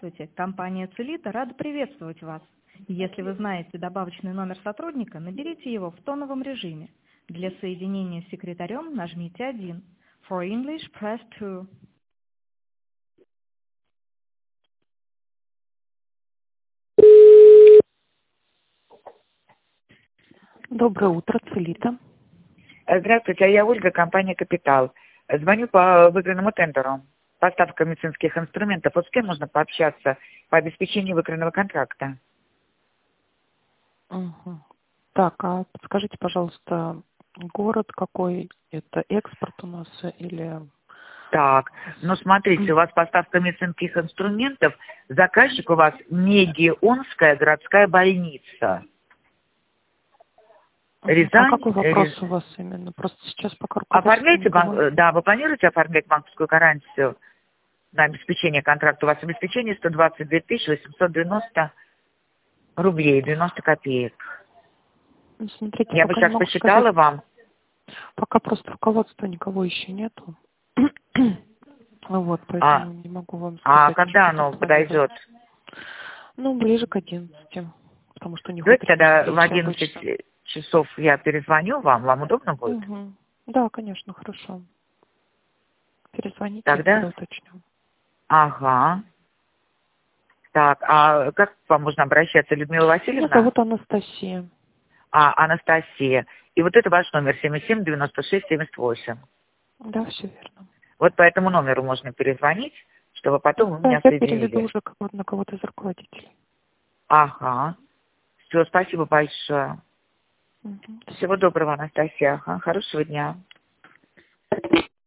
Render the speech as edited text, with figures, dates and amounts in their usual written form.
Здравствуйте, компания Целита рада приветствовать вас. Если вы знаете добавочный номер сотрудника, наберите его в тоновом режиме. Для соединения с секретарем нажмите 1. For English, press 2. Доброе утро, Целита. Здравствуйте, я Ольга, компания «Капитал». Звоню по выигранному тендеру. Поставка медицинских инструментов. Вот с кем можно пообщаться по обеспечению выигранного контракта? Угу. Так, а подскажите, пожалуйста, город какой? Это экспорт у нас или... Так, ну смотрите, у вас поставка медицинских инструментов. Заказчик у вас Мегионская городская больница. Рязань. А какой вопрос у вас именно? Просто сейчас пока Оформляете руководство... да, вы планируете оформлять банковскую гарантию на обеспечение контракта? У вас обеспечение 122 890 рублей, 90 копеек. Ну, смотрите, Я бы пока не сейчас могу посчитала сказать. вам. Пока просто руководства никого еще нету. Вот, А, поэтому не могу вам сказать. когда что оно тут планируется. подойдет? Ну, ближе к 11, потому что у них Давайте утренняя тогда в встреча 11 обычно. часов я перезвоню вам. Вам удобно будет? Угу. Да, конечно, хорошо. Перезвоните, я Тогда? тогда уточню. Ага. Так, а как к вам можно обращаться, Людмила Меня Васильевна? зовут Анастасия. Анастасия. И вот это ваш номер 77-96-78. Да, все верно. Вот по этому номеру можно перезвонить, чтобы потом вы Да, меня я переведу соединили. уже на кого-то из руководителей. Ага. Все, спасибо большое. Угу. До Всего свидания. доброго, Анастасия. Ага, хорошего дня.